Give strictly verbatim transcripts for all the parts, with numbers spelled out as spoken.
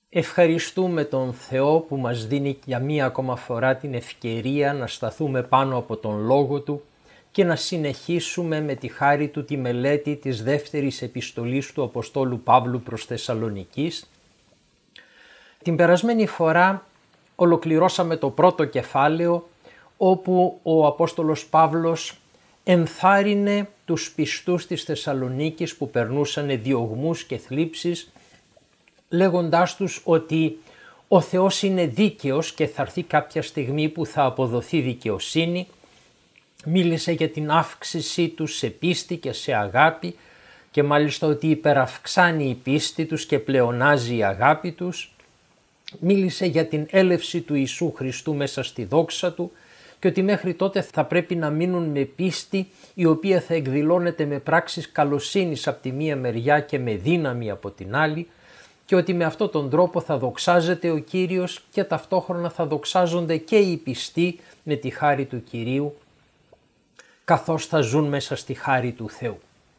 Ευχαριστούμε τον Θεό που μας δίνει για μία ακόμα φορά την ευκαιρία να σταθούμε πάνω από τον Λόγο Του και να συνεχίσουμε με τη χάρη Του τη μελέτη της δεύτερης επιστολής του Αποστόλου Παύλου προς Θεσσαλονικείς. Την περασμένη φορά ολοκληρώσαμε το πρώτο κεφάλαιο όπου ο Απόστολος Παύλος ενθάρρυνε τους πιστούς της Θεσσαλονίκης που περνούσαν διωγμούς και θλίψεις, λέγοντάς τους ότι ο Θεός είναι δίκαιος και θα έρθει κάποια στιγμή που θα αποδοθεί δικαιοσύνη. Μίλησε για την αύξησή τους σε πίστη και σε αγάπη και μάλιστα ότι υπεραυξάνει η πίστη τους και πλεονάζει η αγάπη τους. Μίλησε για την έλευση του Ιησού Χριστού μέσα στη δόξα Του και ότι μέχρι τότε θα πρέπει να μείνουν με πίστη η οποία θα εκδηλώνεται με πράξεις καλοσύνης από τη μία μεριά και με δύναμη από την άλλη, και ότι με αυτόν τον τρόπο θα δοξάζεται ο Κύριος και ταυτόχρονα θα δοξάζονται και οι πιστοί με τη χάρη του Κυρίου, καθώς θα ζουν μέσα στη χάρη του Θεού.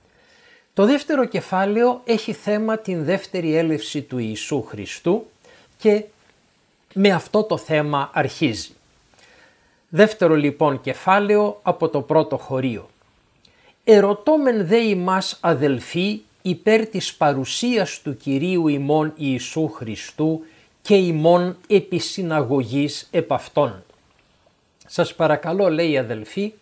Το δεύτερο κεφάλαιο έχει θέμα την δεύτερη έλευση του Ιησού Χριστού και με αυτό το θέμα αρχίζει. Δεύτερο λοιπόν κεφάλαιο από το πρώτο χωρίο. «Ερωτώμεν δε ημάς αδελφοί υπέρ της παρουσίας του Κυρίου ημών Ιησού Χριστού και ημών επισυναγωγής επ' Αυτόν». Σας παρακαλώ, λέει αδελφοί,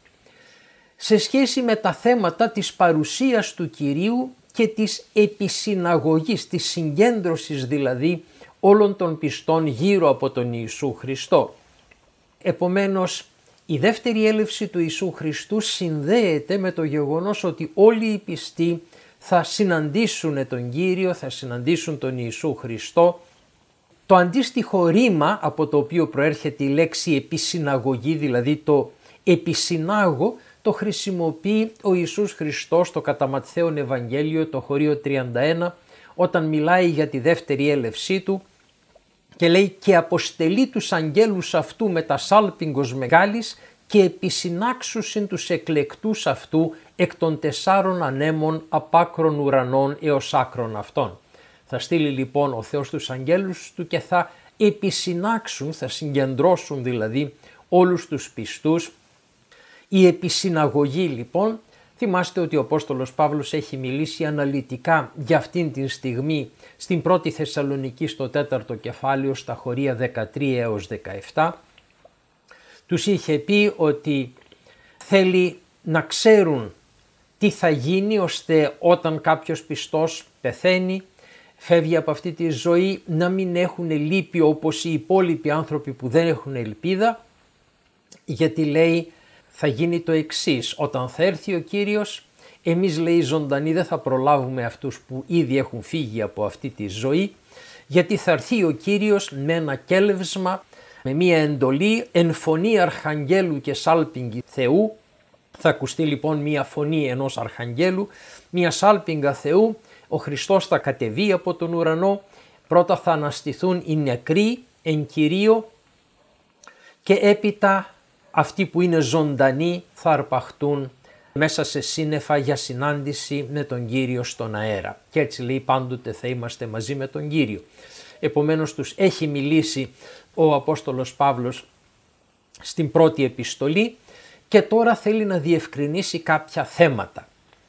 σε σχέση με τα θέματα της παρουσίας του Κυρίου και της επισυναγωγής, της συγκέντρωσης δηλαδή όλων των πιστών γύρω από τον Ιησού Χριστό. Επομένως, η δεύτερη έλευση του Ιησού Χριστού συνδέεται με το γεγονός ότι όλοι οι πιστοί θα συναντήσουν τον Κύριο, θα συναντήσουν τον Ιησού Χριστό. Το αντίστοιχο ρήμα από το οποίο προέρχεται η λέξη επισυναγωγή, δηλαδή το επισυνάγω, το χρησιμοποιεί ο Ιησούς Χριστός στο κατά Ματθαίον Ευαγγέλιο, το χωρίο τριάντα ένα, όταν μιλάει για τη δεύτερη έλευσή Του και λέει «Και αποστελεί τους αγγέλους αυτού με τα σάλπιγγος μεγάλης και επισυνάξουσιν τους εκλεκτούς αυτού εκ των τεσσάρων ανέμων απ' άκρων ουρανών έως άκρων αυτών». Θα στείλει λοιπόν ο Θεός τους αγγέλους Του και θα επισυνάξουν, θα συγκεντρώσουν δηλαδή όλους τους πιστούς. Η επισυναγωγή λοιπόν, θυμάστε ότι ο Απόστολος Παύλος έχει μιλήσει αναλυτικά για αυτήν την στιγμή στην πρώτη Θεσσαλονική στο τέταρτο κεφάλαιο στα χωρία δεκατρία έως δεκαεπτά. Τους είχε πει ότι θέλει να ξέρουν τι θα γίνει ώστε όταν κάποιος πιστός πεθαίνει, φεύγει από αυτή τη ζωή, να μην έχουν λύπη όπως οι υπόλοιποι άνθρωποι που δεν έχουν ελπίδα, γιατί λέει θα γίνει το εξής: όταν θα έρθει ο Κύριος, εμείς λέει ζωντανοί δεν θα προλάβουμε αυτούς που ήδη έχουν φύγει από αυτή τη ζωή, γιατί θα έρθει ο Κύριος με ένα κέλευσμα, με μία εντολή, εν φωνή αρχαγγέλου και σάλπιγγι Θεού. Θα ακουστεί λοιπόν μία φωνή ενός αρχαγγέλου, μία σάλπιγγα Θεού, ο Χριστός θα κατεβεί από τον ουρανό, πρώτα θα αναστηθούν οι νεκροί εν Κυρίω και έπειτα αυτοί που είναι ζωντανοί θα αρπαχτούν μέσα σε σύννεφα για συνάντηση με τον Κύριο στον αέρα. Και έτσι λέει πάντοτε θα είμαστε μαζί με τον Κύριο. Επομένως τους έχει μιλήσει ο Απόστολος Παύλος στην πρώτη επιστολή και τώρα θέλει να διευκρινίσει κάποια θέματα.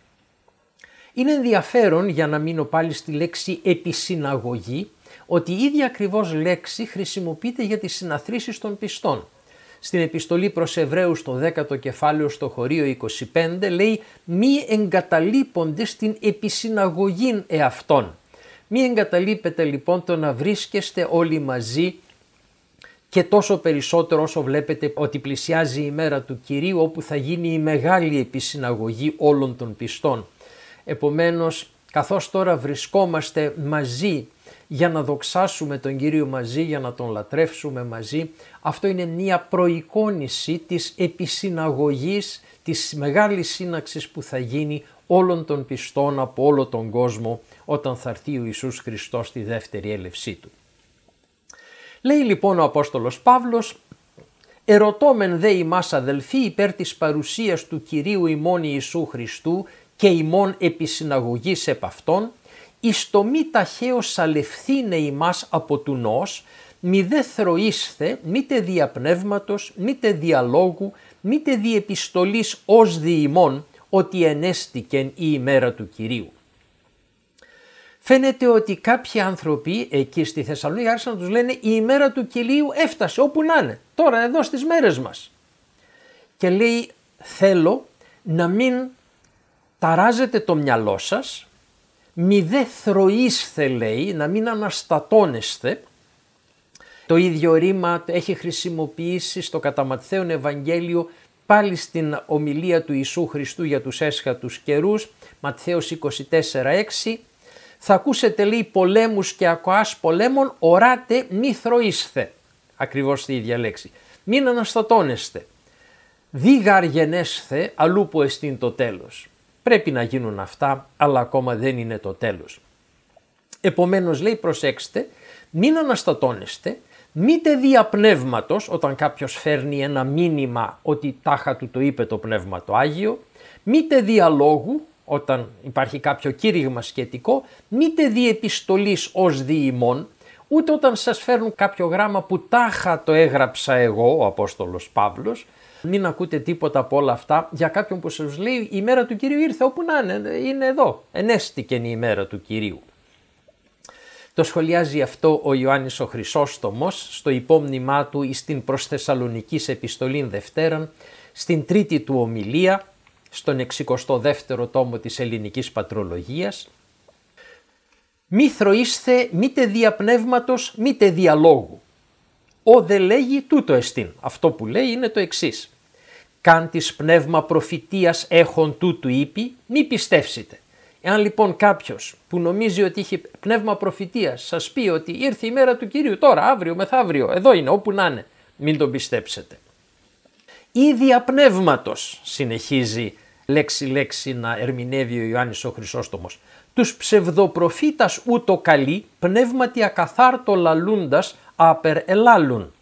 Είναι ενδιαφέρον, για να μείνω πάλι στη λέξη επισυναγωγή, ότι η ίδια ακριβώς λέξη χρησιμοποιείται για τις συναθρήσεις των πιστών. Στην επιστολή προς Εβραίους στο δέκατο κεφάλαιο στο χωρίο είκοσι πέντε λέει «Μη εγκαταλείπονται στην επισυναγωγήν εαυτών». Μη εγκαταλείπετε λοιπόν το να βρίσκεστε όλοι μαζί, και τόσο περισσότερο όσο βλέπετε ότι πλησιάζει η μέρα του Κυρίου όπου θα γίνει η μεγάλη επισυναγωγή όλων των πιστών. Επομένως, καθώς τώρα βρισκόμαστε μαζί για να δοξάσουμε τον Κύριο μαζί, για να τον λατρεύσουμε μαζί, αυτό είναι μια προεικόνηση της επισυναγωγής, της μεγάλης σύναξης που θα γίνει όλων των πιστών από όλο τον κόσμο όταν θα έρθει ο Ιησούς Χριστός στη δεύτερη έλευσή Του. Λέει λοιπόν ο Απόστολος Παύλος «Ερωτώμεν δε ημάς αδελφοί υπέρ της παρουσίας του Κυρίου ημών Ιησού Χριστού και ημών επισυναγωγής επ' Αυτόν, εις το μη ταχαίως αλευθύνε ημάς από του νόος, μη δε θροίσθε, μήτε δια πνεύματος, μήτε διαλόγου, μήτε δι' επιστολής ως δι' ημών, ότι ενέστηκεν η ημέρα του Κυρίου. Φαίνεται ότι κάποιοι άνθρωποι εκεί στη Θεσσαλονίκη άρχισαν να τους λένε η ημέρα του Κυρίου έφτασε όπου να είναι, τώρα εδώ στις μέρες μας. Και λέει θέλω να μην ταράζετε το μυαλό σας, μη δε θροίσθε λέει, να μην αναστατώνεστε. Το ίδιο ρήμα έχει χρησιμοποιήσει στο κατά Ματθαίον Ευαγγέλιο πάλι στην ομιλία του Ιησού Χριστού για τους έσχατους καιρούς, Ματθαίος είκοσι τέσσερα έξι. Θα ακούσετε λέει πολέμους και ακοάς πολέμων, οράτε μη θροίσθε. Ακριβώς τη ίδια λέξη. Μην αναστατώνεστε. Δίγαρ γενέσθε αλλού που εστίν το τέλος. Πρέπει να γίνουν αυτά, αλλά ακόμα δεν είναι το τέλος. Επομένως λέει προσέξτε, μην αναστατώνεστε, μήτε δια πνεύματος, όταν κάποιος φέρνει ένα μήνυμα ότι τάχα του το είπε το Πνεύμα το Άγιο, μήτε δια λόγου, όταν υπάρχει κάποιο κήρυγμα σχετικό, μήτε δι' επιστολής ως δι' ημών, ούτε όταν σας φέρνουν κάποιο γράμμα που τάχα το έγραψα εγώ, ο Απόστολος Παύλος. Μην ακούτε τίποτα από όλα αυτά για κάποιον που σας λέει η ημέρα του Κυρίου ήρθε, όπου να είναι, είναι εδώ, ενέστηκε η ημέρα του Κυρίου. Το σχολιάζει αυτό ο Ιωάννης ο Χρυσόστομος στο υπόμνημά του στην προς Θεσσαλονικής επιστολήν Δευτέραν, στην τρίτη του ομιλία, στον εξηκοστό δεύτερο τόμο της ελληνικής πατρολογίας. Μη θροίσθε μήτε δια πνεύματος μήτε δια λόγου. Ο δε λέγει τούτο εστίν. Αυτό που λέει είναι το εξής. Καν της πνεύμα προφητείας έχων τούτου είπει, μη πιστεύσετε. Εάν λοιπόν κάποιος που νομίζει ότι έχει πνεύμα προφητείας σας πει ότι ήρθε η μέρα του Κυρίου τώρα, αύριο, μεθαύριο, εδώ είναι, όπου να είναι, μην τον πιστέψετε. Ή δια πνεύματος, συνεχίζει λέξη-λέξη να ερμηνεύει ο Ιωάννης ο Χρυσόστομος, τους ψευδοπροφήτας ούτω καλή, πνεύματι ακαθάρτο λαλούντας άπερ ελάλουν.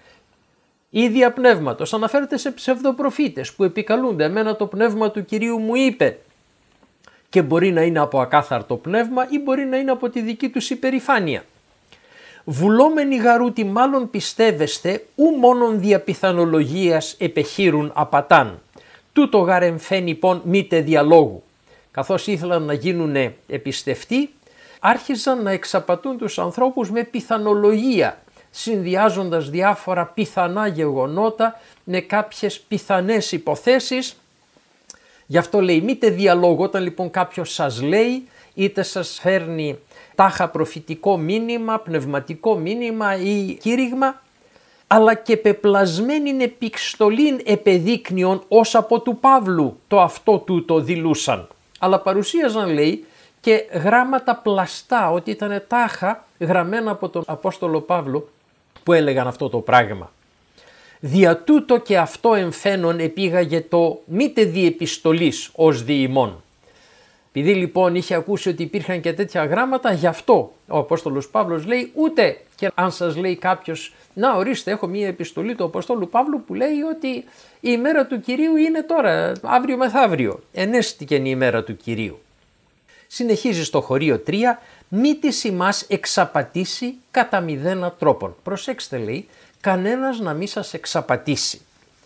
Ή δια πνεύματος αναφέρεται σε ψευδοπροφήτες που επικαλούνται, εμένα το πνεύμα του Κυρίου μου είπε, και μπορεί να είναι από ακάθαρτο πνεύμα ή μπορεί να είναι από τη δική τους υπερηφάνεια. Βουλόμενοι γαρούτι μάλλον πιστεύεστε ου μόνον δια πιθανολογίας επεχείρουν απατάν. Τούτο γαρεμφέν λοιπόν μήτε διαλόγου. Καθώς ήθελαν να γίνουν επιστευτοί, άρχισαν να εξαπατούν τους ανθρώπους με πιθανολογία, συνδυάζοντας διάφορα πιθανά γεγονότα με κάποιες πιθανές υποθέσεις. Γι' αυτό λέει μήτε διαλόγου, όταν λοιπόν κάποιος σας λέει είτε σας φέρνει τάχα προφητικό μήνυμα, πνευματικό μήνυμα ή κήρυγμα, αλλά και πεπλασμένην επιστολήν επεδείκνυον ως από του Παύλου το αυτό τούτο δηλούσαν. Αλλά παρουσίαζαν λέει και γράμματα πλαστά, ότι ήταν τάχα γραμμένα από τον Απόστολο Παύλο που έλεγαν αυτό το πράγμα. Δια τούτο και αυτό εμφαίνον επήγαγε το μήτε δι' επιστολής ως δι' ημών. Επειδή λοιπόν είχε ακούσει ότι υπήρχαν και τέτοια γράμματα, γι' αυτό ο Απόστολος Παύλος λέει ούτε και αν σας λέει κάποιος να ορίστε έχω μία επιστολή του Απόστολου Παύλου που λέει ότι η ημέρα του Κυρίου είναι τώρα, αύριο μεθαύριο, ενέστηκε η ημέρα του Κυρίου. Συνεχίζει στο χωρίο τρία, μη της ημάς εξαπατήσει κατά μηδένα τρόπον. Προσέξτε λέει, κανένας να μην σας εξαπατήσει.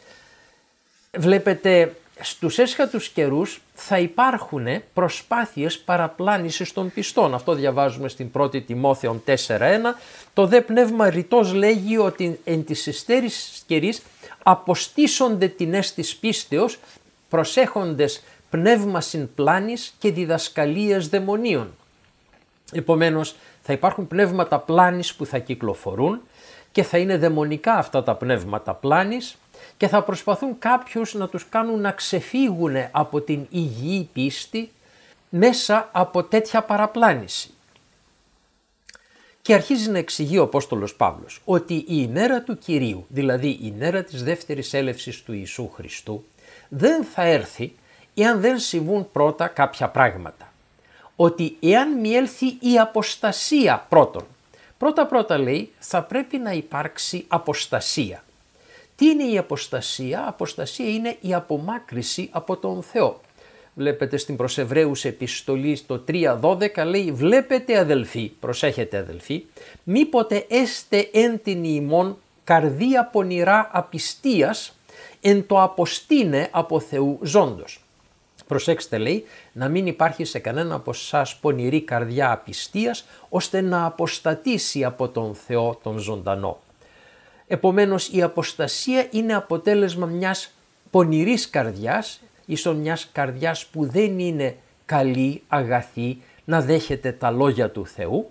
Βλέπετε, στους έσχατους καιρούς θα υπάρχουν προσπάθειες παραπλάνησης των πιστών. Αυτό διαβάζουμε στην πρώτη Τιμόθεων τέσσερα ένα. Το δε πνεύμα ρητός λέγει ότι εν της υστέρης καιρής αποστήσονται την αίσθης πίστεως, προσέχοντες πνεύμα συμπλάνης και διδασκαλίες δαιμονίων. Επομένως θα υπάρχουν πνεύματα πλάνης που θα κυκλοφορούν και θα είναι δαιμονικά αυτά τα πνεύματα πλάνης και θα προσπαθούν κάποιους να τους κάνουν να ξεφύγουν από την υγιή πίστη μέσα από τέτοια παραπλάνηση. Και αρχίζει να εξηγεί ο Απόστολος Παύλος ότι η ημέρα του Κυρίου, δηλαδή η ημέρα της δεύτερης έλευσης του Ιησού Χριστού, δεν θα έρθει εάν δεν συμβούν πρώτα κάποια πράγματα. Ότι εάν μη έλθει η αποστασία πρώτον, πρώτα πρώτα λέει θα πρέπει να υπάρξει αποστασία. Τι είναι η αποστασία? Αποστασία είναι η απομάκρυση από τον Θεό. Βλέπετε στην προς Εβραίους επιστολή στο τρία δώδεκα λέει «Βλέπετε αδελφοί, προσέχετε αδελφοί, μήποτε έστε εν την ημών καρδία πονηρά απιστίας εν το αποστήνε από Θεού ζώντος». Προσέξτε λέει να μην υπάρχει σε κανένα από εσάς πονηρή καρδιά απιστίας ώστε να αποστατήσει από τον Θεό τον ζωντανό. Επομένως η αποστασία είναι αποτέλεσμα μιας πονηρής καρδιάς, ίσον μιας καρδιάς που δεν είναι καλή, αγαθή, να δέχεται τα λόγια του Θεού.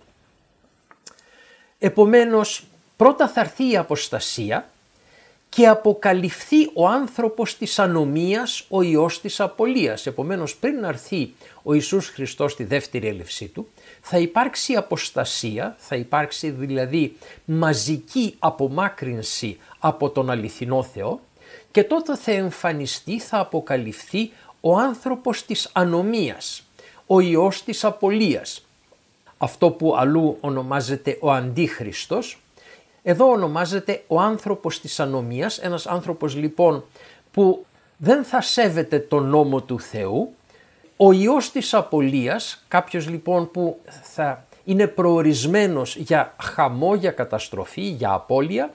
Επομένως πρώτα θα έρθει η αποστασία και αποκαλυφθεί ο άνθρωπος της ανομίας, ο ιός της απολίας. Επομένως πριν έρθει ο Ιησούς Χριστός στη δεύτερη έλευσή του, θα υπάρξει αποστασία, θα υπάρξει δηλαδή μαζική απομάκρυνση από τον αληθινό Θεό και τότε θα εμφανιστεί, θα αποκαλυφθεί ο άνθρωπος της ανομίας, ο ιός της απολίας. Αυτό που αλλού ονομάζεται ο Αντίχριστος, εδώ ονομάζεται ο άνθρωπος της ανομίας, ένας άνθρωπος λοιπόν που δεν θα σέβεται τον νόμο του Θεού, ο ιός της απολίας, κάποιος λοιπόν που θα είναι προορισμένος για χαμό, για καταστροφή, για απώλεια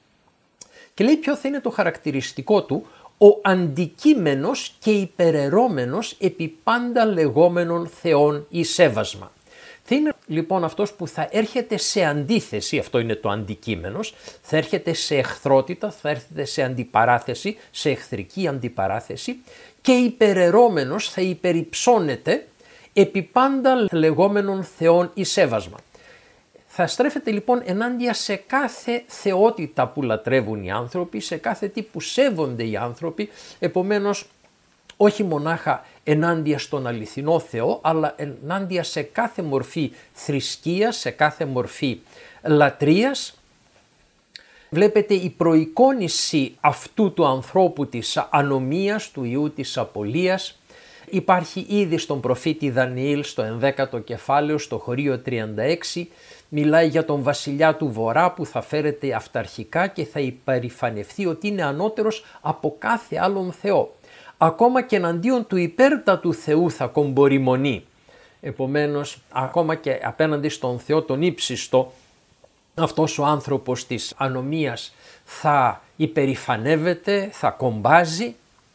και λέει ποιο θα είναι το χαρακτηριστικό του, ο αντικείμενος και υπεραιρώμενος επί πάντα λεγόμενων θεών ή σέβασμα. Θα είναι λοιπόν αυτός που θα έρχεται σε αντίθεση, αυτό είναι το αντικείμενος, θα έρχεται σε εχθρότητα, θα έρχεται σε αντιπαράθεση, σε εχθρική αντιπαράθεση και υπεραιρώμενος θα υπερυψώνεται επί πάντα λεγόμενων θεών ή σέβασμα. Θα στρέφεται λοιπόν ενάντια σε κάθε θεότητα που λατρεύουν οι άνθρωποι, σε κάθε τι που σέβονται οι άνθρωποι, επομένως όχι μονάχα ενάντια στον αληθινό Θεό, αλλά ενάντια σε κάθε μορφή θρησκείας, σε κάθε μορφή λατρείας. Βλέπετε η προεικόνηση αυτού του ανθρώπου της ανομίας, του ιού της απολίας, υπάρχει ήδη στον προφήτη Δανιήλ στο ενδέκατο κεφάλαιο, στο χωρίο τριάντα έξι, μιλάει για τον βασιλιά του Βορρά που θα φέρεται αυταρχικά και θα υπερηφανευτεί ότι είναι ανώτερος από κάθε άλλον Θεό. Ακόμα και εναντίον του υπέρτατου Θεού θα κομπορημονεί. Επομένως, ακόμα και απέναντι στον Θεό τον ύψιστο, αυτός ο άνθρωπος της ανομίας θα υπερηφανεύεται, θα κομπάζει,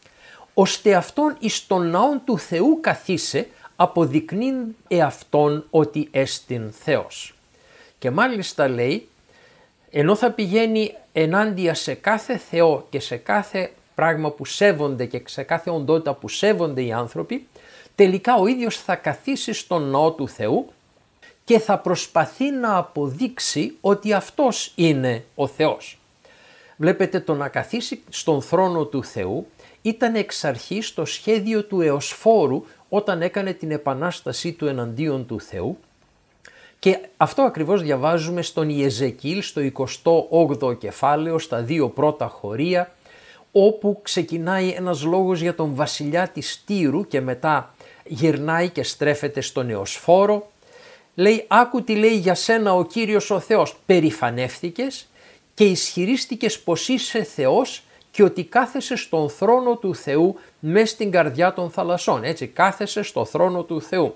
ώστε αυτόν εις τον ναόν του Θεού καθίσε, αποδεικνύει εαυτόν ότι έστιν Θεός. Και μάλιστα λέει, ενώ θα πηγαίνει ενάντια σε κάθε Θεό και σε κάθε πράγμα που σέβονται και σε κάθε οντότητα που σέβονται οι άνθρωποι, τελικά ο ίδιος θα καθίσει στον ναό του Θεού και θα προσπαθεί να αποδείξει ότι αυτός είναι ο Θεός. Βλέπετε, το να καθίσει στον θρόνο του Θεού ήταν εξ αρχής το σχέδιο του Εωσφόρου όταν έκανε την επανάστασή του εναντίον του Θεού και αυτό ακριβώς διαβάζουμε στον Ιεζεκιήλ στο εικοστό όγδοο κεφάλαιο στα δύο πρώτα χωρία, όπου ξεκινάει ένας λόγος για τον βασιλιά της Τύρου και μετά γυρνάει και στρέφεται στον Εωσφόρο. Λέει, άκου τι λέει για σένα ο Κύριος ο Θεός, περηφανεύθηκες και ισχυρίστηκες πως είσαι Θεός και ότι κάθεσαι στον θρόνο του Θεού μες στην καρδιά των θαλασσών. Έτσι, κάθεσαι στο θρόνο του Θεού.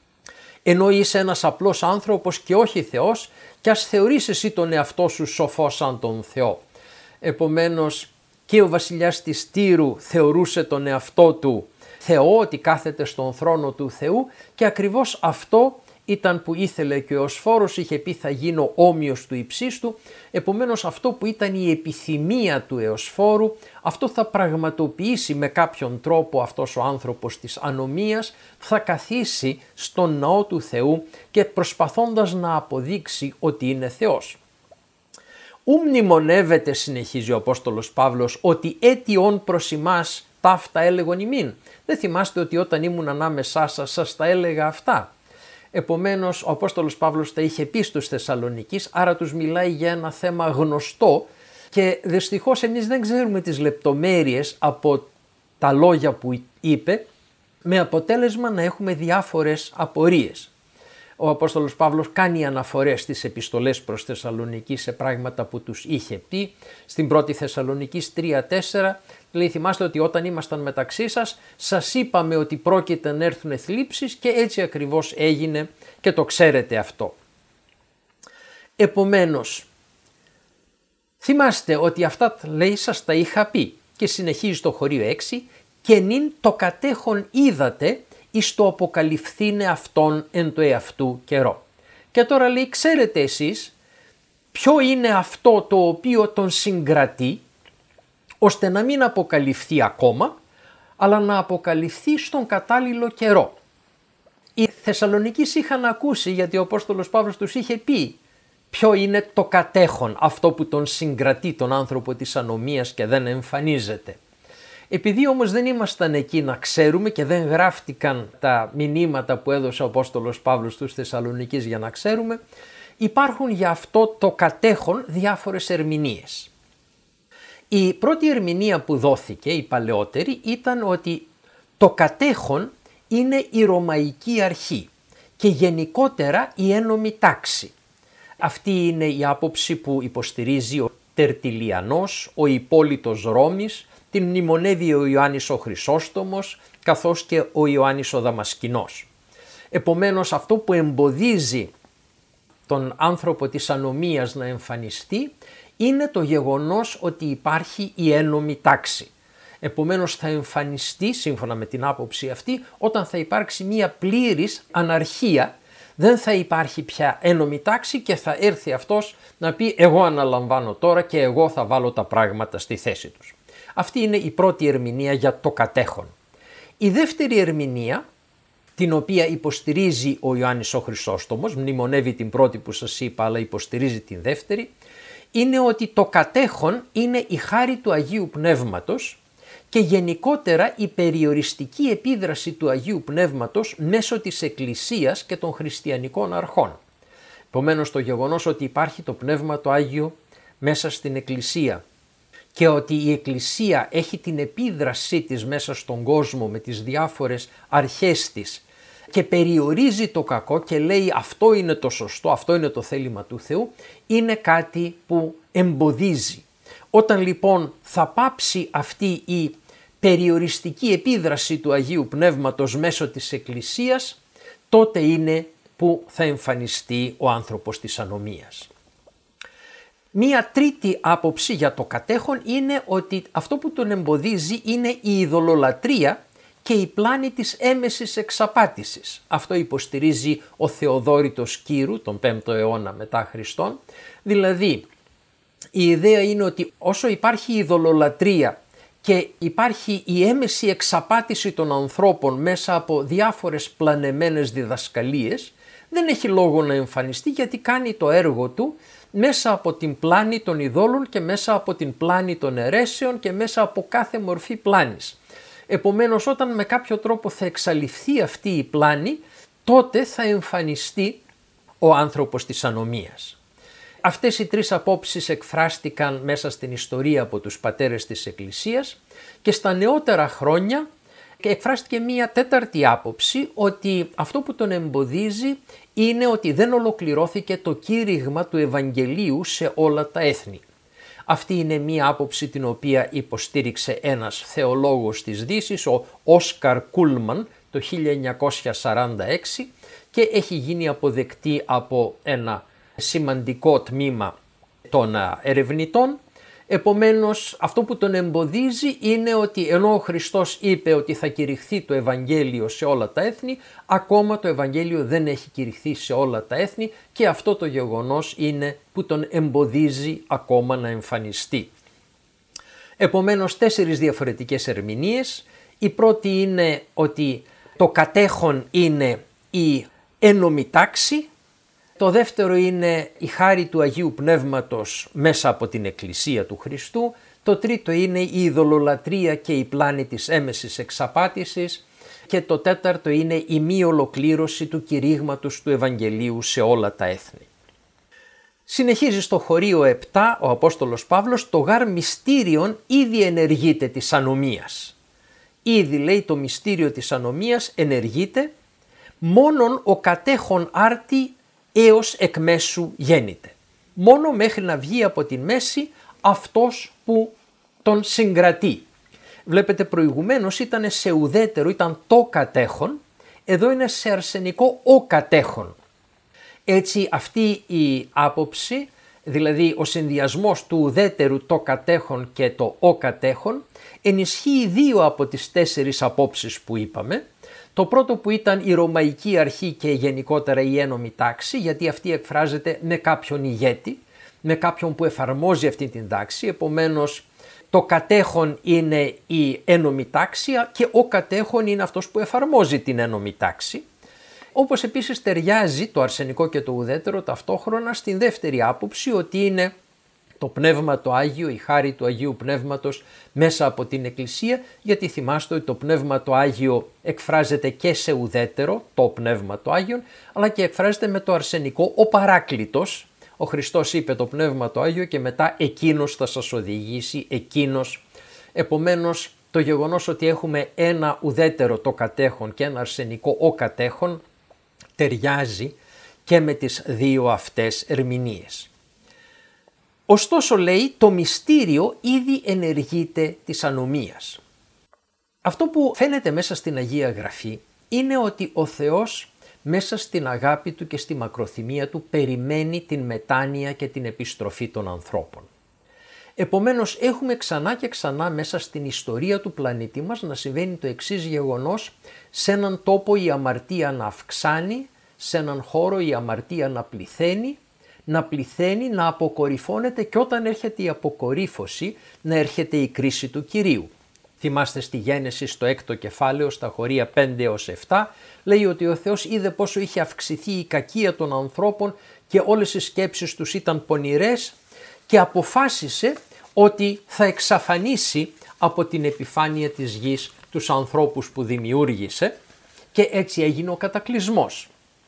Ενώ είσαι ένας απλός άνθρωπος και όχι Θεός και ας θεωρείς εσύ τον εαυτό σου σοφό σαν τον Θεό. Επομένως και ο βασιλιάς της Τύρου θεωρούσε τον εαυτό του Θεό, ότι κάθεται στον θρόνο του Θεού και ακριβώς αυτό ήταν που ήθελε και ο Εωσφόρος, είχε πει θα γίνω όμοιος του υψίστου, επομένως αυτό που ήταν η επιθυμία του Εωσφόρου, αυτό θα πραγματοποιήσει με κάποιον τρόπο αυτός ο άνθρωπος της ανομίας, θα καθίσει στον ναό του Θεού και προσπαθώντας να αποδείξει ότι είναι Θεός. Ου μνημονεύεται, συνεχίζει ο Απόστολος Παύλος, ότι αίτιον προς ημάς ταύτα έλεγον ημίν. Δεν θυμάστε ότι όταν ήμουν ανάμεσά σας, σας τα έλεγα αυτά. Επομένως, ο Απόστολος Παύλος τα είχε πει στους Θεσσαλονικείς, άρα τους μιλάει για ένα θέμα γνωστό και δυστυχώς εμείς δεν ξέρουμε τις λεπτομέρειες από τα λόγια που είπε, με αποτέλεσμα να έχουμε διάφορες απορίες. Ο Απόστολος Παύλος κάνει αναφορές στις επιστολές προς Θεσσαλονίκη σε πράγματα που τους είχε πει. Στην πρώτη Θεσσαλονικής τρία τέσσερα λέει, θυμάστε ότι όταν ήμασταν μεταξύ σας, σας είπαμε ότι πρόκειται να έρθουν θλίψεις και έτσι ακριβώς έγινε και το ξέρετε αυτό. Επομένως, θυμάστε ότι αυτά λέει σας τα είχα πει και συνεχίζει το χωρίο έξι και νυν το κατέχον είδατε εις το αποκαλυφθήνε αυτόν εν το εαυτού καιρό. Και τώρα λέει, ξέρετε εσείς ποιο είναι αυτό το οποίο τον συγκρατεί ώστε να μην αποκαλυφθεί ακόμα, αλλά να αποκαλυφθεί στον κατάλληλο καιρό. Οι Θεσσαλονικείς είχαν ακούσει, γιατί ο Απόστολος Παύλος τους είχε πει ποιο είναι το κατέχον, αυτό που τον συγκρατεί τον άνθρωπο της ανομίας και δεν εμφανίζεται. Επειδή όμως δεν ήμασταν εκεί να ξέρουμε και δεν γράφτηκαν τα μηνύματα που έδωσε ο Απόστολος Παύλος στους Θεσσαλονικείς για να ξέρουμε, υπάρχουν για αυτό το κατέχον διάφορες ερμηνείες. Η πρώτη ερμηνεία που δόθηκε, η παλαιότερη, ήταν ότι το κατέχον είναι η Ρωμαϊκή αρχή και γενικότερα η ένομη τάξη. Αυτή είναι η άποψη που υποστηρίζει ο Τερτιλιανός, ο Υπόλυτος Ρώμης, την μνημονεύει ο Ιωάννης ο Χρυσόστομος καθώς και ο Ιωάννης ο Δαμασκηνός. Επομένως αυτό που εμποδίζει τον άνθρωπο της ανομίας να εμφανιστεί είναι το γεγονός ότι υπάρχει η ένομη τάξη. Επομένως θα εμφανιστεί σύμφωνα με την άποψη αυτή όταν θα υπάρξει μια πλήρης αναρχία, δεν θα υπάρχει πια ένομη τάξη και θα έρθει αυτός να πει εγώ αναλαμβάνω τώρα και εγώ θα βάλω τα πράγματα στη θέση τους. Αυτή είναι η πρώτη ερμηνεία για το κατέχον. Η δεύτερη ερμηνεία, την οποία υποστηρίζει ο Ιωάννης ο Χρυσόστομος, μνημονεύει την πρώτη που σας είπα αλλά υποστηρίζει την δεύτερη, είναι ότι το κατέχον είναι η χάρη του Αγίου Πνεύματος και γενικότερα η περιοριστική επίδραση του Αγίου Πνεύματος μέσω της Εκκλησίας και των χριστιανικών αρχών. Επομένως το γεγονός ότι υπάρχει το Πνεύμα το Άγιο μέσα στην Εκκλησία και ότι η Εκκλησία έχει την επίδρασή της μέσα στον κόσμο με τις διάφορες αρχές της και περιορίζει το κακό και λέει αυτό είναι το σωστό, αυτό είναι το θέλημα του Θεού, είναι κάτι που εμποδίζει. Όταν λοιπόν θα πάψει αυτή η περιοριστική επίδραση του Αγίου Πνεύματος μέσω της Εκκλησίας, τότε είναι που θα εμφανιστεί ο άνθρωπος της ανομίας. Μία τρίτη άποψη για το κατέχον είναι ότι αυτό που τον εμποδίζει είναι η ειδωλολατρεία και η πλάνη της έμεσης εξαπάτησης. Αυτό υποστηρίζει ο Θεοδόρητος Κύρου τον πέμπτο αιώνα μετά Χριστόν. Δηλαδή η ιδέα είναι ότι όσο υπάρχει η ειδωλολατρεία και υπάρχει η έμεση εξαπάτηση των ανθρώπων μέσα από διάφορες πλανεμένες διδασκαλίες, δεν έχει λόγο να εμφανιστεί γιατί κάνει το έργο του μέσα από την πλάνη των ειδόλων και μέσα από την πλάνη των αιρέσεων και μέσα από κάθε μορφή πλάνης. Επομένως όταν με κάποιο τρόπο θα εξαλειφθεί αυτή η πλάνη, τότε θα εμφανιστεί ο άνθρωπος της ανομίας. Αυτές οι τρεις απόψεις εκφράστηκαν μέσα στην ιστορία από τους πατέρες της Εκκλησίας και στα νεότερα χρόνια εκφράστηκε μία τέταρτη άποψη ότι αυτό που τον εμποδίζει είναι ότι δεν ολοκληρώθηκε το κήρυγμα του Ευαγγελίου σε όλα τα έθνη. Αυτή είναι μία άποψη την οποία υποστήριξε ένας θεολόγος της Δύσης, ο Όσκαρ Κούλμαν, το χίλια εννιακόσια σαράντα έξι και έχει γίνει αποδεκτή από ένα σημαντικό τμήμα των ερευνητών. Επομένως αυτό που τον εμποδίζει είναι ότι ενώ ο Χριστός είπε ότι θα κηρυχθεί το Ευαγγέλιο σε όλα τα έθνη, ακόμα το Ευαγγέλιο δεν έχει κηρυχθεί σε όλα τα έθνη και αυτό το γεγονός είναι που τον εμποδίζει ακόμα να εμφανιστεί. Επομένως τέσσερις διαφορετικές ερμηνείες. Η πρώτη είναι ότι το κατέχον είναι η ένομη τάξη. Το δεύτερο είναι η χάρη του Αγίου Πνεύματος μέσα από την Εκκλησία του Χριστού. Το τρίτο είναι η ειδωλολατρεία και η πλάνη της έμεσης εξαπάτησης. Και το τέταρτο είναι η μη ολοκλήρωση του κηρύγματος του Ευαγγελίου σε όλα τα έθνη. Συνεχίζει στο χωρίο επτά ο Απόστολος Παύλος, το γάρ μυστήριον ήδη ενεργείται της ανομίας. Ήδη λέει το μυστήριο της ανομίας ενεργείται. μόνον ο κατέχον άρτη έως εκ μέσου γέννηται. Μόνο μέχρι να βγει από τη μέση αυτός που τον συγκρατεί. Βλέπετε προηγουμένως ήταν σε ουδέτερο, ήταν το κατέχον, εδώ είναι σε αρσενικό ο κατέχον. Έτσι αυτή η άποψη, δηλαδή ο συνδυασμός του ουδέτερου το κατέχον και το ο κατέχον, ενισχύει δύο από τις τέσσερις απόψεις που είπαμε. Το πρώτο που ήταν η ρωμαϊκή αρχή και γενικότερα η ένομη τάξη, γιατί αυτή εκφράζεται με κάποιον ηγέτη, με κάποιον που εφαρμόζει αυτή την τάξη, επομένως το κατέχον είναι η ένομη τάξη και ο κατέχον είναι αυτός που εφαρμόζει την ένομη τάξη. Όπως επίσης ταιριάζει το αρσενικό και το ουδέτερο ταυτόχρονα στην δεύτερη άποψη ότι είναι το Πνεύμα το Άγιο, η χάρη του Αγίου Πνεύματος μέσα από την Εκκλησία, γιατί θυμάστε ότι το Πνεύμα το Άγιο εκφράζεται και σε ουδέτερο, το Πνεύμα το Άγιον, αλλά και εκφράζεται με το αρσενικό, ο Παράκλητος. Ο Χριστός είπε το Πνεύμα το Άγιο και μετά εκείνος θα σας οδηγήσει, εκείνος. Επομένως το γεγονός ότι έχουμε ένα ουδέτερο το κατέχον και ένα αρσενικό ο κατέχον ταιριάζει και με τις δύο αυτές ερμηνείες. Ωστόσο λέει το μυστήριο ήδη ενεργείται της ανομίας. Αυτό που φαίνεται μέσα στην Αγία Γραφή είναι ότι ο Θεός μέσα στην αγάπη του και στη μακροθυμία του περιμένει την μετάνοια και την επιστροφή των ανθρώπων. Επομένως έχουμε ξανά και ξανά μέσα στην ιστορία του πλανήτη μας να συμβαίνει το εξής γεγονός: σε έναν τόπο η αμαρτία να αυξάνει, σε έναν χώρο η αμαρτία να πληθαίνει, να πληθαίνει, να αποκορυφώνεται και όταν έρχεται η αποκορύφωση να έρχεται η κρίση του Κυρίου. Θυμάστε στη Γένεση στο έκτο κεφάλαιο στα χωρία πέντε έως επτά λέει ότι ο Θεός είδε πόσο είχε αυξηθεί η κακία των ανθρώπων και όλες οι σκέψεις τους ήταν πονηρές και αποφάσισε ότι θα εξαφανίσει από την επιφάνεια της γης τους ανθρώπους που δημιούργησε και έτσι έγινε ο κατακλυσμός.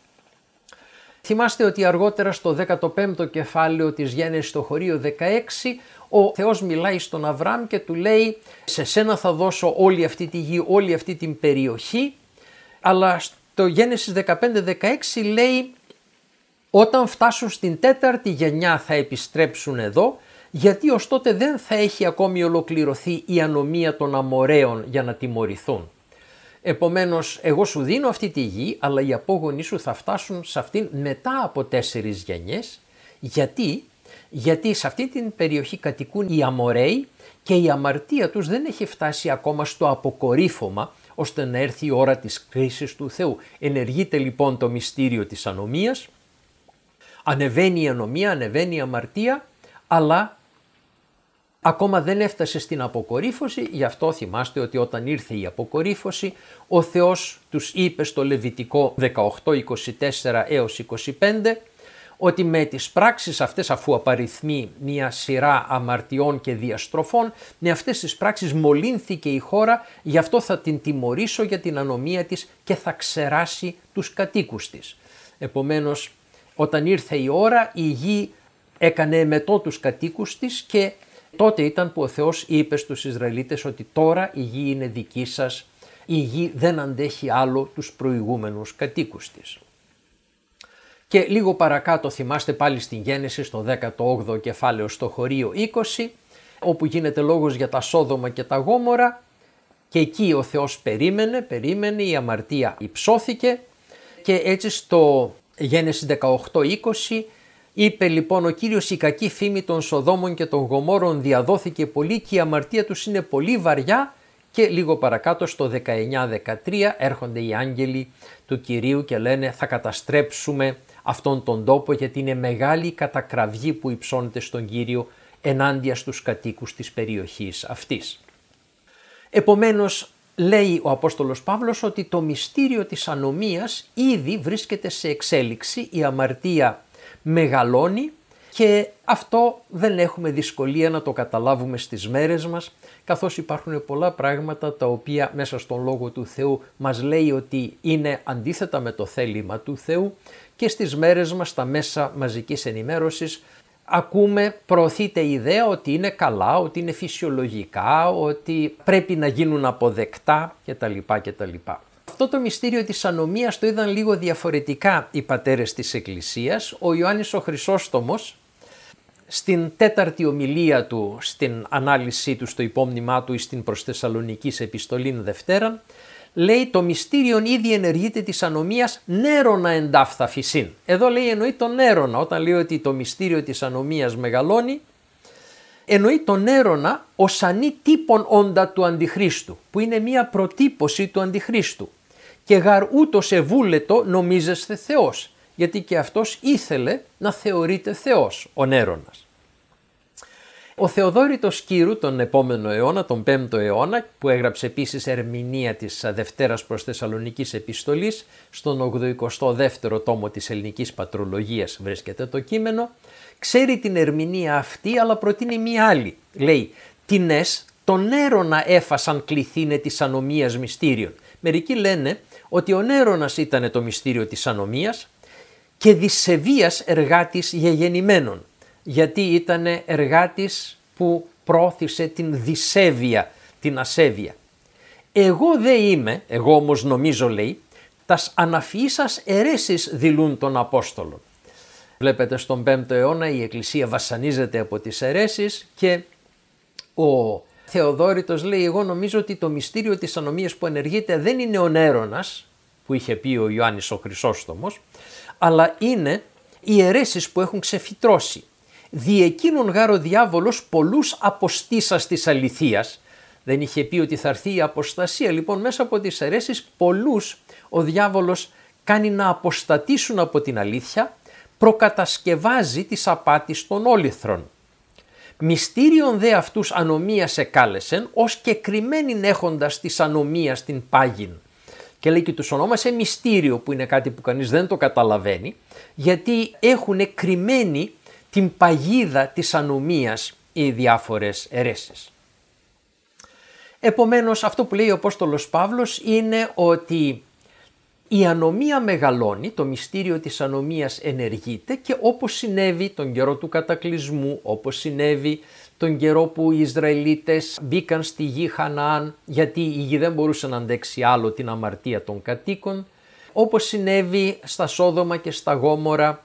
Θυμάστε ότι αργότερα στο δέκατο πέμπτο κεφάλαιο της Γένεσης στο χωρίο δεκαέξι ο Θεός μιλάει στον Αβραάμ και του λέει «Σε σένα θα δώσω όλη αυτή τη γη, όλη αυτή την περιοχή», αλλά στο Γένεσης δεκαπέντε δεκαέξι λέει «Όταν φτάσουν στην τέταρτη γενιά θα επιστρέψουν εδώ, γιατί ως τότε δεν θα έχει ακόμη ολοκληρωθεί η ανομία των Αμοραίων για να τιμωρηθούν. Επομένως, εγώ σου δίνω αυτή τη γη, αλλά οι απόγονοί σου θα φτάσουν σε αυτήν μετά από τέσσερις γενιές. Γιατί? Γιατί σε αυτή την περιοχή κατοικούν οι Αμοραίοι και η αμαρτία τους δεν έχει φτάσει ακόμα στο αποκορύφωμα, ώστε να έρθει η ώρα της κρίσης του Θεού. Ενεργείται λοιπόν το μυστήριο της ανομίας, ανεβαίνει η ανομία, ανεβαίνει η αμαρτία, αλλά ακόμα δεν έφτασε στην αποκορύφωση, γι' αυτό θυμάστε ότι όταν ήρθε η αποκορύφωση, ο Θεός τους είπε στο Λεβιτικό δεκαοκτώ είκοσι τέσσερα έως είκοσι πέντε, ότι με τις πράξεις αυτές, αφού απαριθμεί μια σειρά αμαρτιών και διαστροφών, με αυτές τις πράξεις μολύνθηκε η χώρα, γι' αυτό θα την τιμωρήσω για την ανομία της και θα ξεράσει τους κατοίκους της. Επομένως, όταν ήρθε η ώρα, η γη έκανε εμετό τους κατοίκους της και τότε ήταν που ο Θεός είπε στους Ισραηλίτες ότι τώρα η γη είναι δική σας, η γη δεν αντέχει άλλο τους προηγούμενους κατοίκους της. Και λίγο παρακάτω θυμάστε πάλι στην Γένεση στο δέκατο όγδοο κεφάλαιο στο χωρίο είκοσι, όπου γίνεται λόγος για τα Σόδομα και τα Γόμορα και εκεί ο Θεός περίμενε, περίμενε, η αμαρτία υψώθηκε και έτσι στο Γένεση δεκαοκτώ είκοσι είπε λοιπόν ο Κύριος η κακή φήμη των Σοδόμων και των Γομόρων διαδόθηκε πολύ και η αμαρτία τους είναι πολύ βαριά και λίγο παρακάτω στο δεκαεννιά δεκατρία έρχονται οι άγγελοι του Κυρίου και λένε θα καταστρέψουμε αυτόν τον τόπο γιατί είναι μεγάλη η κατακραυγή που υψώνεται στον Κύριο ενάντια στους κατοίκους της περιοχής αυτής. Επομένως λέει ο Απόστολος Παύλος ότι το μυστήριο της ανομίας ήδη βρίσκεται σε εξέλιξη, η αμαρτία μεγαλώνει και αυτό δεν έχουμε δυσκολία να το καταλάβουμε στις μέρες μας, καθώς υπάρχουν πολλά πράγματα τα οποία μέσα στον Λόγο του Θεού μας λέει ότι είναι αντίθετα με το θέλημα του Θεού και στις μέρες μας στα μέσα μαζικής ενημέρωσης ακούμε, προωθείται η ιδέα ότι είναι καλά, ότι είναι φυσιολογικά, ότι πρέπει να γίνουν αποδεκτά κτλ. κτλ. αυτό το μυστήριο της ανομίας το είδαν λίγο διαφορετικά οι πατέρες της Εκκλησίας. Ο Ιωάννης ο Χρυσόστομος στην τέταρτη ομιλία του, στην ανάλυση του, στο υπόμνημά του ή στην προς Θεσσαλονικής επιστολήν Δευτέραν, λέει το μυστήριον ήδη ενεργείται της ανομίας νέρονα εντάφθα φυσίν. Εδώ λέει εννοεί τον νέρονα, όταν λέει ότι το μυστήριο της ανομίας μεγαλώνει, εννοεί τον έρωνα ως ανή τύπον όντα του Αντιχρίστου, που είναι μία προτύπωση του Αντιχρίστου. Και γαρ ούτως εβούλετο νομίζεστε Θεός, γιατί και αυτός ήθελε να θεωρείται Θεός, ο Νέρονας. Ο Θεοδόρητος Κύρου τον επόμενο αιώνα, τον πέμπτο αιώνα, που έγραψε επίσης ερμηνεία της Δευτέρας προς Θεσσαλονικής επιστολής, στον ογδοηκοστό δεύτερο τόμο της Ελληνικής Πατρολογίας βρίσκεται το κείμενο, ξέρει την ερμηνεία αυτή αλλά προτείνει μία άλλη. Λέει «Την εσ τον Έρωνα έφασαν κληθήνε της ανομίας μυστήριων». Μερικοί λένε ότι ο Νέρονας ήταν το μυστήριο της ανομίας και δισεβίας εργάτης γεγεννημένων, γιατί ήταν εργάτης που πρόθυσε την δισέβεια, την ασέβεια. Εγώ δε είμαι, εγώ όμως νομίζω λέει, τας αναφιήσας αιρέσεις δηλούν των Απόστολων. Βλέπετε στον πέμπτο αιώνα η Εκκλησία βασανίζεται από τις αιρέσεις και ο Θεοδόρητος λέει εγώ νομίζω ότι το μυστήριο της ανομίας που ενεργείται δεν είναι ο Νέρονας που είχε πει ο Ιωάννης ο Χρυσόστομος, αλλά είναι οι αιρέσεις που έχουν ξεφυτρώσει. Δι' εκείνον γάρ ο διάβολος πολλούς αποστήσας της αληθείας. Δεν είχε πει ότι θα έρθει η αποστασία, λοιπόν μέσα από τις αιρέσεις πολλούς ο διάβολος κάνει να αποστατήσουν από την αλήθεια, προκατασκευάζει τις απάτης των όλιθρων. Μυστήριον δε αυτούς ανομίας εκάλεσεν, ως και κρυμμένην έχοντας της ανομίας την πάγιν. Και λέει και τους ονόμασε μυστήριο, που είναι κάτι που κανείς δεν το καταλαβαίνει, γιατί έχουν κρυμμένη την παγίδα της ανομίας οι διάφορες αιρέσεις. Επομένως αυτό που λέει ο Απόστολος Παύλος είναι ότι η ανομία μεγαλώνει, το μυστήριο της ανομίας ενεργείται και όπως συνέβη τον καιρό του κατακλυσμού, όπως συνέβη τον καιρό που οι Ισραηλίτες μπήκαν στη γη Χαναάν γιατί η γη δεν μπορούσε να αντέξει άλλο την αμαρτία των κατοίκων, όπως συνέβη στα Σόδομα και στα Γόμορα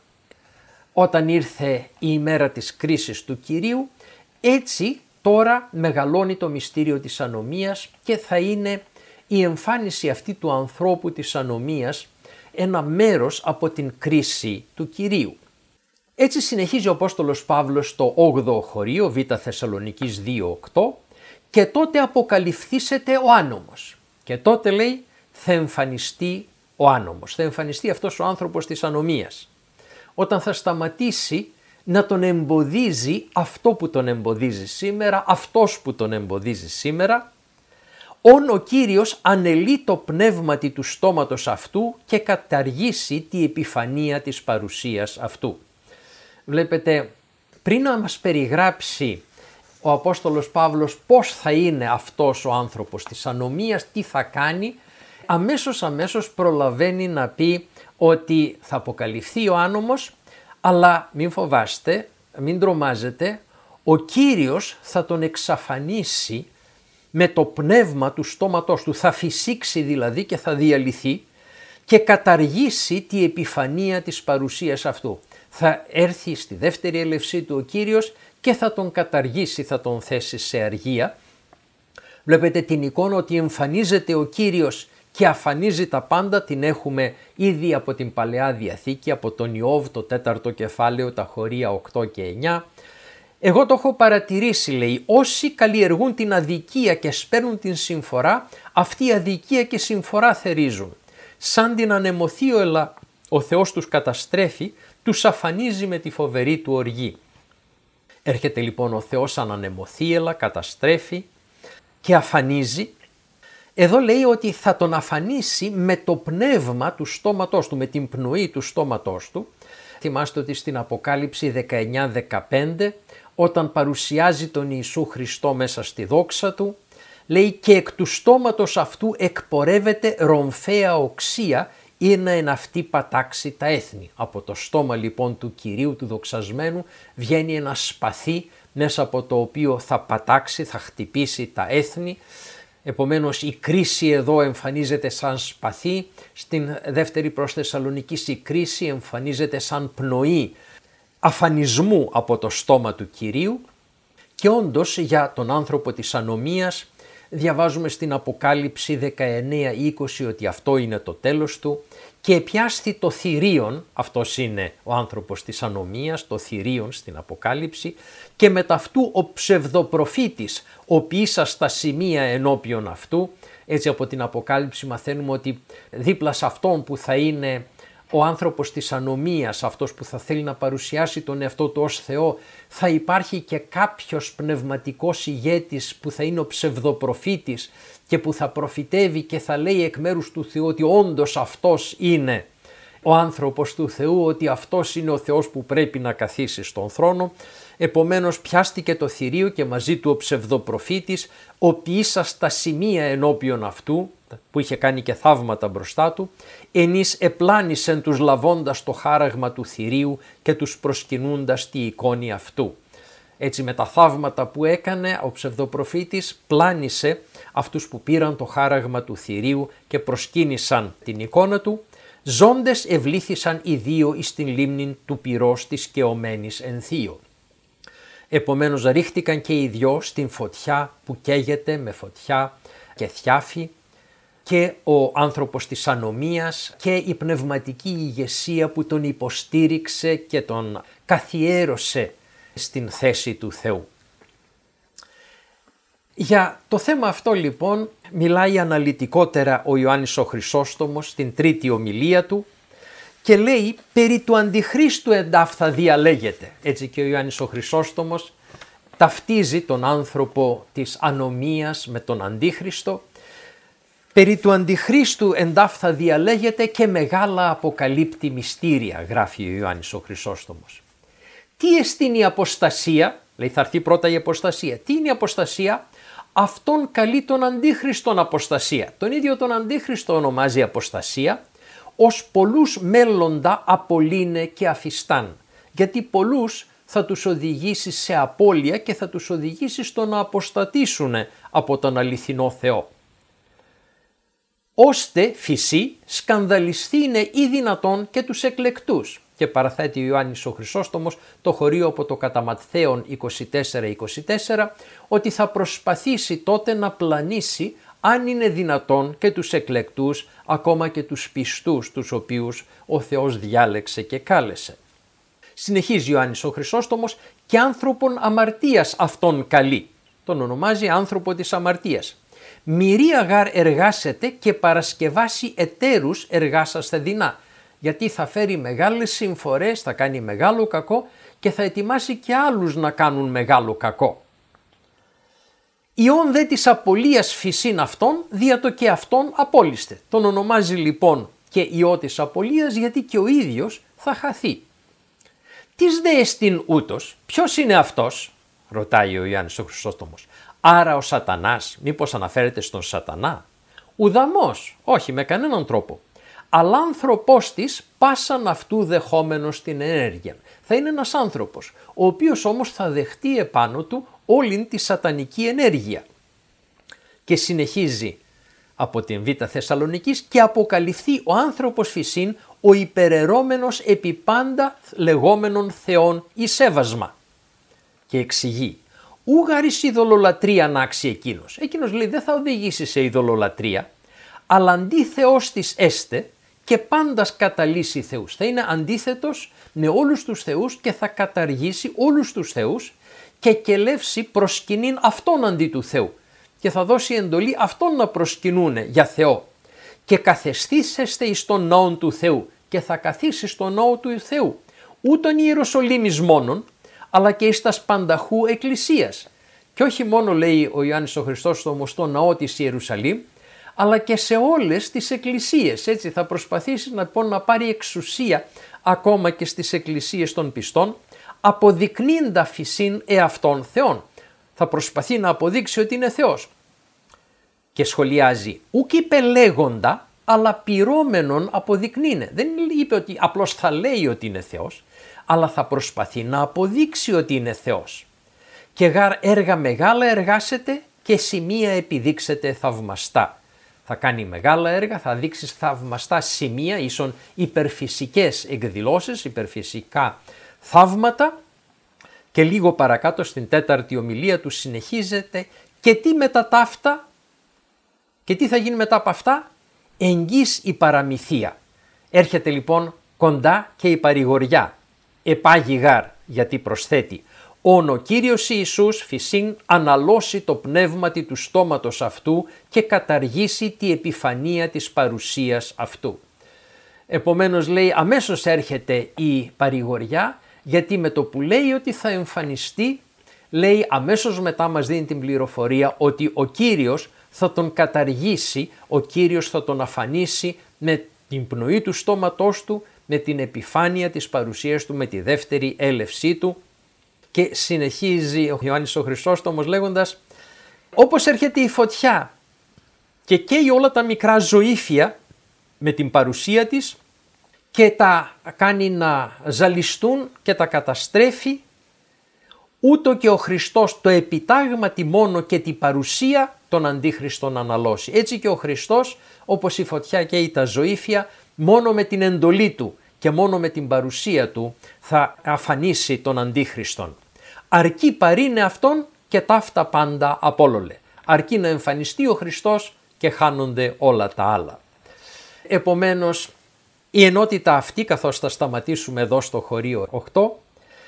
όταν ήρθε η ημέρα της κρίσης του Κυρίου, έτσι τώρα μεγαλώνει το μυστήριο της ανομίας και θα είναι η εμφάνιση αυτή του ανθρώπου της ανομίας ένα μέρος από την κρίση του Κυρίου. Έτσι συνεχίζει ο Απόστολος Παύλος στο όγδοο χωρίο Β Θεσσαλονικής δύο οκτώ και τότε αποκαλυφθήσεται ο άνομος. Και τότε λέει θα εμφανιστεί ο άνομος, θα εμφανιστεί αυτός ο άνθρωπος της ανομίας. Όταν θα σταματήσει να τον εμποδίζει αυτό που τον εμποδίζει σήμερα, αυτός που τον εμποδίζει σήμερα, όν ο Κύριος ανελεί το πνεύματι του στόματος αυτού και καταργήσει τη επιφανία της παρουσίας αυτού. Βλέπετε, πριν να μας περιγράψει ο Απόστολος Παύλος πώς θα είναι αυτός ο άνθρωπος της ανομίας, τι θα κάνει, αμέσως αμέσως προλαβαίνει να πει ότι θα αποκαλυφθεί ο άνομος, αλλά μην φοβάστε, μην τρομάζετε, ο Κύριος θα τον εξαφανίσει με το πνεύμα του στόματός του, θα φυσήξει δηλαδή και θα διαλυθεί και καταργήσει τη επιφανία της παρουσίας αυτού. Θα έρθει στη δεύτερη έλευσή του ο Κύριος και θα τον καταργήσει, θα τον θέσει σε αργία. Βλέπετε την εικόνα ότι εμφανίζεται ο Κύριος και αφανίζει τα πάντα, την έχουμε ήδη από την Παλαιά Διαθήκη, από τον Ιώβ το τέταρτο κεφάλαιο, τα χωρία οκτώ και εννιά. Εγώ το έχω παρατηρήσει, λέει, όσοι καλλιεργούν την αδικία και σπέρνουν την συμφορά, αυτή η αδικία και συμφορά θερίζουν. Σαν την ανεμοθύωλα ο Θεός τους καταστρέφει, τους αφανίζει με τη φοβερή του οργή. Έρχεται λοιπόν ο Θεός σαν ανεμοθύελα, καταστρέφει και αφανίζει. Εδώ λέει ότι θα τον αφανίσει με το πνεύμα του στόματός του, με την πνοή του στόματός του. Θυμάστε ότι στην Αποκάλυψη δεκαεννιά δεκαπέντε, όταν παρουσιάζει τον Ιησού Χριστό μέσα στη δόξα του, λέει και εκ του στόματος αυτού εκπορεύεται ρομφαία οξία ή να εν αυτή πατάξει τα έθνη. Από το στόμα λοιπόν του Κυρίου του δοξασμένου βγαίνει ένα σπαθί μέσα από το οποίο θα πατάξει, θα χτυπήσει τα έθνη. Επομένως η κρίση εδώ εμφανίζεται σαν σπαθί, στην δεύτερη προς Θεσσαλονικής η κρίση εμφανίζεται σαν πνοή αφανισμού από το στόμα του Κυρίου και όντως για τον άνθρωπο της ανομίας διαβάζουμε στην Αποκάλυψη δεκαεννέα είκοσι ότι αυτό είναι το τέλος του και επιάστη το θηρίον, αυτός είναι ο άνθρωπος της ανομίας, το θηρίον στην Αποκάλυψη και μετά αυτού ο ψευδοπροφήτης, ο ποιήσας στα σημεία ενώπιον αυτού. Έτσι από την Αποκάλυψη μαθαίνουμε ότι δίπλα σε αυτόν που θα είναι ο άνθρωπος της ανομίας, αυτός που θα θέλει να παρουσιάσει τον εαυτό του ως Θεό, θα υπάρχει και κάποιος πνευματικός ηγέτης που θα είναι ο ψευδοπροφήτης και που θα προφητεύει και θα λέει εκ μέρους του Θεού ότι όντως αυτός είναι ο άνθρωπος του Θεού, ότι αυτός είναι ο Θεός που πρέπει να καθίσει στον θρόνο. Επομένως πιάστηκε το θηρίο και μαζί του ο ψευδοπροφήτης, ο ποιήσας τα σημεία ενώπιον αυτού, που είχε κάνει και θαύματα μπροστά του, ενείς επλάνησεν τους λαβώντας το χάραγμα του θηρίου και τους προσκυνούντας τη εικόνη αυτού. Έτσι με τα θαύματα που έκανε ο ψευδοπροφήτης πλάνησε αυτούς που πήραν το χάραγμα του θηρίου και προσκύνησαν την εικόνα του. Ζώντες ευλήθησαν οι δύο εις την λίμνη του πυρός της κεωμένης εν θείο. Επομένως ρίχτηκαν και οι δυο στην φωτιά που καίγεται με φωτιά και θιάφη, και ο άνθρωπος της ανομίας και η πνευματική ηγεσία που τον υποστήριξε και τον καθιέρωσε στην θέση του Θεού. Για το θέμα αυτό λοιπόν μιλάει αναλυτικότερα ο Ιωάννης ο Χρυσόστομος στην τρίτη ομιλία του και λέει περί του Αντιχρίστου εντάφθα διαλέγεται. Έτσι και ο Ιωάννης ο Χρυσόστομος ταυτίζει τον άνθρωπο της ανομίας με τον Αντίχριστο. Περί του Αντιχρίστου εντάφθα διαλέγεται και μεγάλα αποκαλύπτει μυστήρια, γράφει ο Ιωάννης ο Χρυσόστομος. Τι εστίν η αποστασία, λέει θα έρθει πρώτα η αποστασία. Τι είναι η αποστασία? Αυτόν καλεί τον Αντίχριστον αποστασία. Τον ίδιο τον Αντίχριστο ονομάζει αποστασία, ως πολλούς μέλλοντα απολύνε και αφιστάν. Γιατί πολλούς θα τους οδηγήσει σε απώλεια και θα τους οδηγήσει στο να αποστατήσουν από τον αληθινό Θεό. Ώστε φυσί σκανδαλιστεί είναι ή δυνατόν και τους εκλεκτούς. Και παραθέτει ο Ιωάννης ο Χρυσόστομος το χωρίο από το κατά Ματθαίον είκοσι τέσσερα είκοσι τέσσερα ότι θα προσπαθήσει τότε να πλανήσει αν είναι δυνατόν και τους εκλεκτούς, ακόμα και τους πιστούς τους οποίους ο Θεός διάλεξε και κάλεσε. Συνεχίζει ο Ιωάννης ο Χρυσόστομος και άνθρωπον αμαρτίας αυτόν καλεί. Τον ονομάζει άνθρωπο της αμαρτίας. Μυρία γάρ εργάσετε και παρασκευάσει εταίρους εργάσαστε δεινά. Γιατί θα φέρει μεγάλες συμφορές, θα κάνει μεγάλο κακό και θα ετοιμάσει και άλλους να κάνουν μεγάλο κακό. Ιόν δε της απολίας φυσίν αυτόν, δια το και αυτόν απόλυστε. Τον ονομάζει λοιπόν και ιό της απολίας γιατί και ο ίδιος θα χαθεί. Τις δε εστίν ούτως, ποιος είναι αυτός, ρωτάει ο Ιωάννης ο Χρυσόστομος. Άρα ο σατανάς, μήπως αναφέρεται στον σατανά? Ουδαμός, όχι με κανέναν τρόπο. Αλλά άνθρωπος της πάσαν αυτού δεχόμενος την ενέργεια. Θα είναι ένας άνθρωπος, ο οποίος όμως θα δεχτεί επάνω του όλη τη σατανική ενέργεια. Και συνεχίζει από την Β' Θεσσαλονικής και αποκαλυφθεί ο άνθρωπος φυσίν ο υπεραιρώμενος επί πάντα λεγόμενων θεών εις σέβασμα. Και εξηγεί. Ούγαρης ειδωλολατρία να άξει εκείνος. Εκείνος λέει δεν θα οδηγήσει σε ειδωλολατρία, αλλά αντί Θεός της έστε και πάντας καταλύσει θεούς. Θα είναι αντίθετος με όλους τους θεούς και θα καταργήσει όλους τους θεούς και κελεύσει προσκυνήν αυτόν αντί του Θεού. Και θα δώσει εντολή αυτόν να προσκυνούν για Θεό. Και καθεστήσεστε εις τον ναόν του Θεού και θα καθίσει στον ναό του Θεού. Ούτων Ιεροσολύμης μόνον, αλλά και εις τας πανταχού εκκλησίας. Και όχι μόνο λέει ο Ιωάννης ο Χρυσόστομος στο ναό της Ιερουσαλήμ, αλλά και σε όλες τις εκκλησίες. Έτσι θα προσπαθήσει να, να πάρει εξουσία ακόμα και στις εκκλησίες των πιστών, αποδεικνύοντα φυσίν εαυτόν Θεόν. Θα προσπαθεί να αποδείξει ότι είναι Θεός. Και σχολιάζει, ούκ είπε λέγοντα, αλλά πυρώμενον αποδεικνύνε. Δεν είπε ότι απλώς θα λέει ότι είναι Θεός, αλλά θα προσπαθεί να αποδείξει ότι είναι Θεός. Και γάρ έργα μεγάλα εργάσετε και σημεία επιδείξετε θαυμαστά. Θα κάνει μεγάλα έργα, θα δείξει θαυμαστά σημεία, ίσον υπερφυσικές εκδηλώσεις, υπερφυσικά θαύματα. Και λίγο παρακάτω στην τέταρτη ομιλία του συνεχίζεται και τι μετά τα αυτά, και τι θα γίνει μετά από αυτά, εγγύς η παραμυθία. Έρχεται λοιπόν κοντά και η παρηγοριά. Επάγει γάρ, γιατί προσθέτει, «Ον ο Κύριος Ιησούς φυσίν αναλώσει το πνεύματι του στόματος αυτού και καταργήσει τη επιφανία της παρουσίας αυτού». Επομένως λέει αμέσως έρχεται η παρηγοριά, γιατί με το που λέει ότι θα εμφανιστεί, λέει αμέσως μετά μας δίνει την πληροφορία ότι ο Κύριος θα τον καταργήσει, ο Κύριος θα τον αφανίσει με την πνοή του στόματός του, με την επιφάνεια της παρουσίας του, με τη δεύτερη έλευσή του. Και συνεχίζει ο Ιωάννης ο Χρυσόστομος λέγοντας, όπως έρχεται η φωτιά και καίει όλα τα μικρά ζωήφια με την παρουσία της και τα κάνει να ζαλιστούν και τα καταστρέφει, ούτω και ο Χριστός το επιτάγματι μόνο και την παρουσία των αντίχριστων αναλώσει. Έτσι και ο Χριστός, όπως η φωτιά καίει τα ζωήφια, μόνο με την εντολή του και μόνο με την παρουσία του θα αφανίσει τον αντίχριστον. Αρκεί παρήνε αυτόν και ταύτα πάντα απόλολε. Αρκεί να εμφανιστεί ο Χριστός και χάνονται όλα τα άλλα. Επομένως, η ενότητα αυτή, καθώς θα σταματήσουμε εδώ στο χωρίο οκτώ,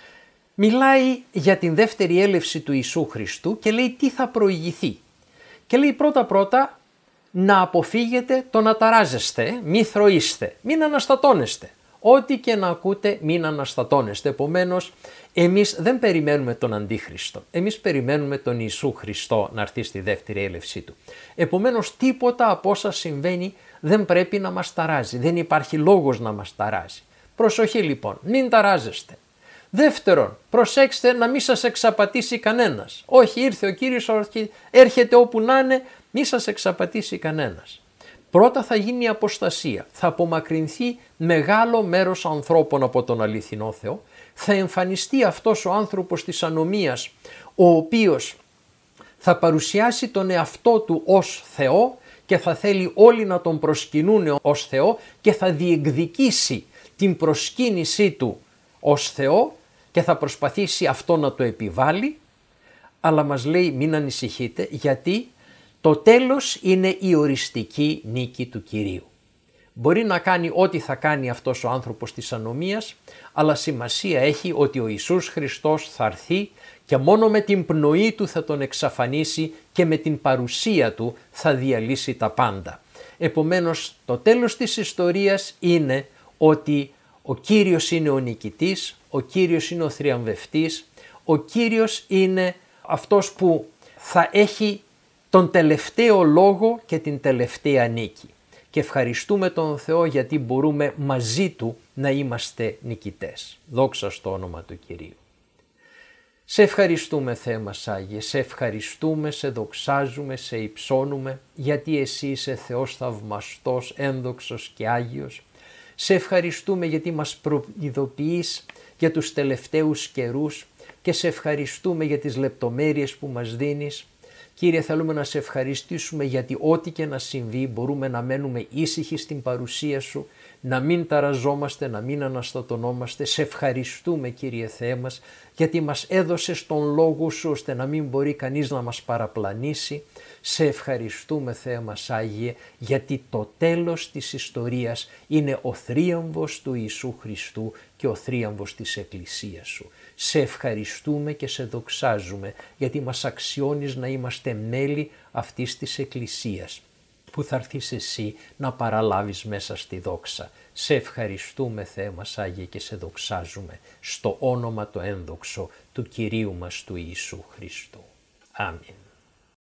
μιλάει για την δεύτερη έλευση του Ιησού Χριστού και λέει τι θα προηγηθεί. Και λέει πρώτα πρώτα να αποφύγετε το να ταράζεστε, μη θροείστε, μην αναστατώνεστε. Ό,τι και να ακούτε μην αναστατώνεστε. Επομένως, εμείς δεν περιμένουμε τον Αντίχριστο. Εμείς περιμένουμε τον Ιησού Χριστό να έρθει στη δεύτερη έλευσή του. Επομένως, τίποτα από όσα συμβαίνει δεν πρέπει να μας ταράζει. Δεν υπάρχει λόγος να μας ταράζει. Προσοχή λοιπόν, μην ταράζεστε. Δεύτερον, προσέξτε να μην σας εξαπατήσει κανένας. Όχι, ήρθε ο Κύριος, έρχεται όπου να είναι, μη σας εξαπατήσει κανένας. Πρώτα θα γίνει η αποστασία, θα απομακρυνθεί μεγάλο μέρος ανθρώπων από τον αληθινό Θεό, θα εμφανιστεί αυτός ο άνθρωπος της ανομίας, ο οποίος θα παρουσιάσει τον εαυτό του ως Θεό και θα θέλει όλοι να τον προσκυνούν ως Θεό και θα διεκδικήσει την προσκύνησή του ως Θεό και θα προσπαθήσει αυτό να το επιβάλλει, αλλά μας λέει μην ανησυχείτε γιατί το τέλος είναι η οριστική νίκη του Κυρίου. Μπορεί να κάνει ό,τι θα κάνει αυτός ο άνθρωπος της ανομίας, αλλά σημασία έχει ότι ο Ιησούς Χριστός θα έρθει και μόνο με την πνοή του θα τον εξαφανίσει και με την παρουσία του θα διαλύσει τα πάντα. Επομένως, το τέλος της ιστορίας είναι ότι ο Κύριος είναι ο νικητής, ο Κύριος είναι ο θριαμβευτής, ο Κύριος είναι αυτός που θα έχει τον τελευταίο λόγο και την τελευταία νίκη. Και ευχαριστούμε τον Θεό γιατί μπορούμε μαζί Του να είμαστε νικητές. Δόξα στο όνομα του Κυρίου. Σε ευχαριστούμε Θεέ μας Άγιε, σε ευχαριστούμε, σε δοξάζουμε, σε υψώνουμε γιατί Εσύ είσαι Θεός θαυμαστός, ένδοξος και Άγιος. Σε ευχαριστούμε γιατί μας προειδοποιείς για τους τελευταίους καιρούς και σε ευχαριστούμε για τις λεπτομέρειες που μας δίνεις. Κύριε, θέλουμε να σε ευχαριστήσουμε γιατί ό,τι και να συμβεί μπορούμε να μένουμε ήσυχοι στην παρουσία Σου, να μην ταραζόμαστε, να μην αναστατωνόμαστε. Σε ευχαριστούμε Κύριε Θεέ μας γιατί μας έδωσες τον λόγο Σου ώστε να μην μπορεί κανείς να μας παραπλανήσει. Σε ευχαριστούμε Θεέ μας Άγιε γιατί το τέλος της ιστορίας είναι ο θρίαμβος του Ιησού Χριστού και ο θρίαμβος της Εκκλησίας Σου. Σε ευχαριστούμε και σε δοξάζουμε γιατί μας αξιώνεις να είμαστε μέλη αυτής της Εκκλησίας που θα έρθεις εσύ να παραλάβεις μέσα στη δόξα. Σε ευχαριστούμε Θεέ μας Άγιε και σε δοξάζουμε στο όνομα το ένδοξο του Κυρίου μας του Ιησού Χριστού. Αμήν.